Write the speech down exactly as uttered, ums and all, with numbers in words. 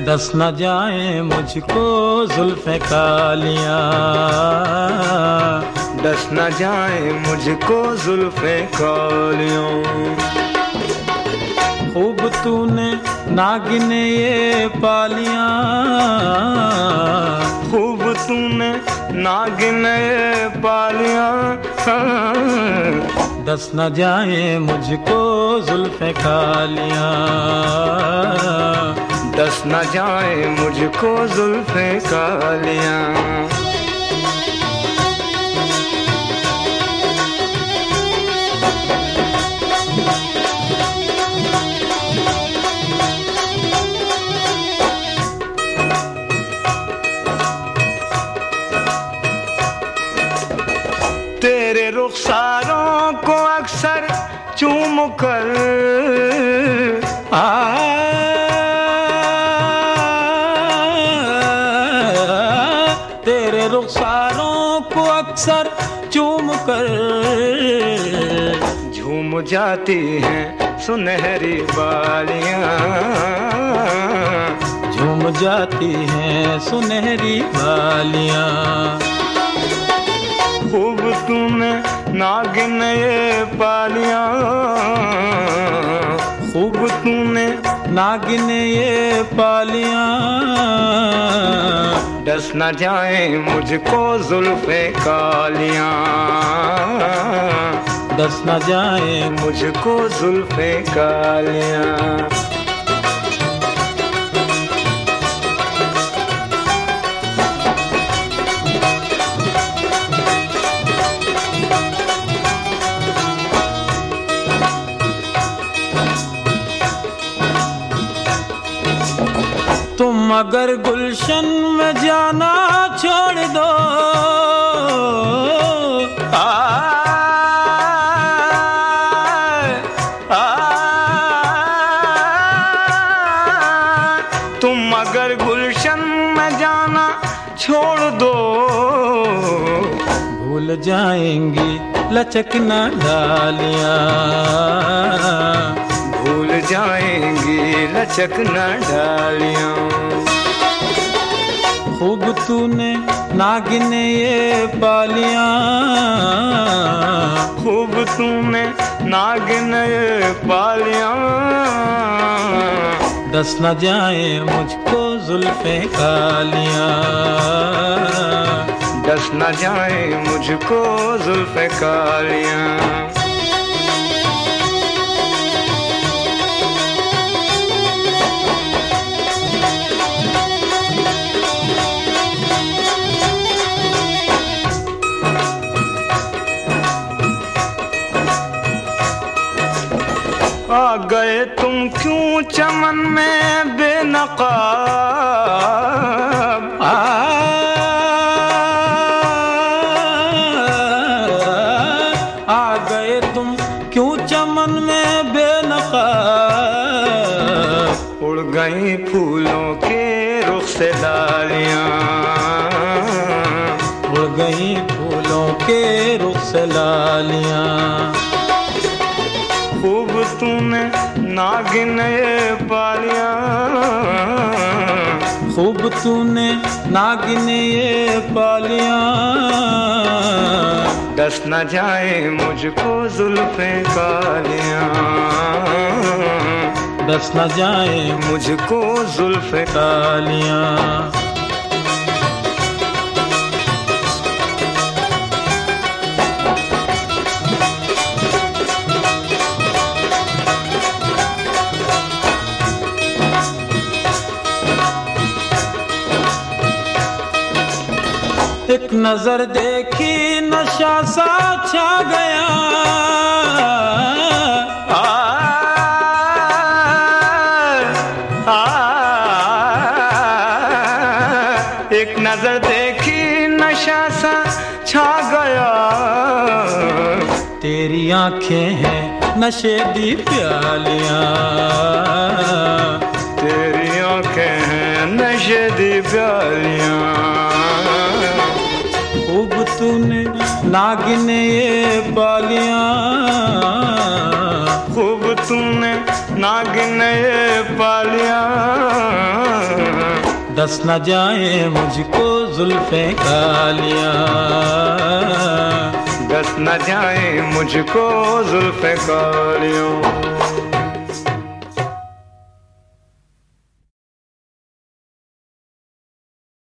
डस न जाए मुझको जुल्फ़े कालियाँ, डस न जाए मुझको जुल्फ़े कालियाँ। खूब तूने नागिने ये पालियाँ, खूब तूने नागिने ये पालियाँ। डस न जाए मुझको जुल्फ़े कालियाँ, डस न जाए मुझको जुल्फ़े कालियाँ। तेरे रुखसारों को अक्सर चूम कर आ तेरे रुखसारों को अक्सर चूम कर झूम जाती हैं सुनहरी बालियाँ, झूम जाती हैं सुनहरी बालियाँ। खूब तूने नागिन ये पालियाँ, खूब तूने नागिन ये पालियाँ। डस न जाए मुझको जुल्फ़े कालियाँ, डस न जाए मुझको जुल्फ़े कालियाँ। तुम अगर गुलशन में जाना छोड़ दो, आ, आ, तुम अगर गुलशन में जाना छोड़ दो, भूल जाएंगी लचकना डालियाँ, भूल जाएंगी लचकना डालियाँ। खूब तूने नागिने ये पालियाँ, खूब तूने नागिन ये पालियाँ। डस न जाए मुझको जुल्फ़े कालियाँ, डस न जाए मुझको जुल्फ़े कालियाँ। आ गए तुम क्यों चमन में बेनकाब, आ, आ गए तुम क्यों चमन में बेनकाब। उड़ गई फूलों के रुख से डालियाँ, उड़ गई फूलों के रुख से लालियाँ। खूब तूने नागिन ये पालियाँ, खूब तूने नागिन ये पालियाँ। डस न जाए मुझको जुल्फ़े कालियाँ, डस न जाए मुझको जुल्फ़े कालियाँ। एक नजर देखी नशा सा छा गया, आ, आ, एक नजर देखी नशा सा छा गया। तेरी आंखें हैं नशे दी प्यालियाँ, तेरी आंखें हैं नशे दी प्यालियाँ। खूब तूने नागिन ये पालियाँ, खूब तूने नागिन ये पालियाँ। दस न जाए मुझको जुल्फे कालियां, दस न जाए मुझको जुल्फे कालियों।